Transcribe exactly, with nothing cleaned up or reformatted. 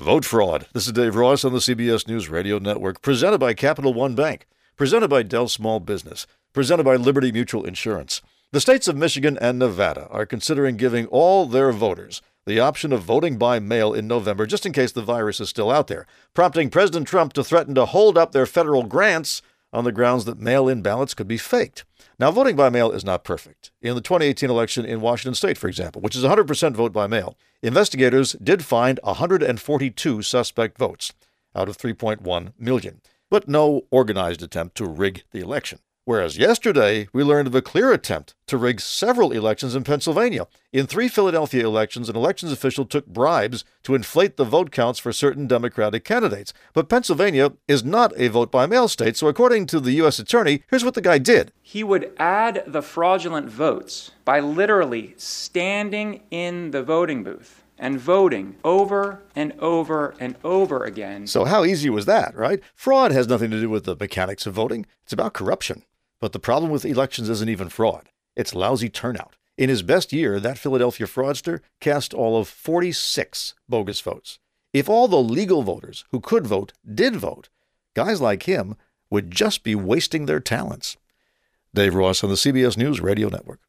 Vote fraud. This is Dave Ross on the C B S News Radio Network, presented by Capital One Bank, presented by Dell Small Business, presented by Liberty Mutual Insurance. The states of Michigan and Nevada are considering giving all their voters the option of voting by mail in November, just in case the virus is still out there, prompting President Trump to threaten to hold up their federal grants on the grounds that mail-in ballots could be faked. Now, voting by mail is not perfect. In the twenty eighteen election in Washington state, for example, which is one hundred percent vote by mail, investigators did find one hundred forty-two suspect votes out of three point one million, but no organized attempt to rig the election. Whereas yesterday, we learned of a clear attempt to rig several elections in Pennsylvania. In three Philadelphia elections, an elections official took bribes to inflate the vote counts for certain Democratic candidates. But Pennsylvania is not a vote-by-mail state, so according to the U S attorney, here's what the guy did. He would add the fraudulent votes by literally standing in the voting booth and voting over and over and over again. So how easy was that, right? Fraud has nothing to do with the mechanics of voting. It's about corruption. But the problem with elections isn't even fraud. It's lousy turnout. In his best year, that Philadelphia fraudster cast all of forty-six bogus votes. If all the legal voters who could vote did vote, guys like him would just be wasting their talents. Dave Ross on the C B S News Radio Network.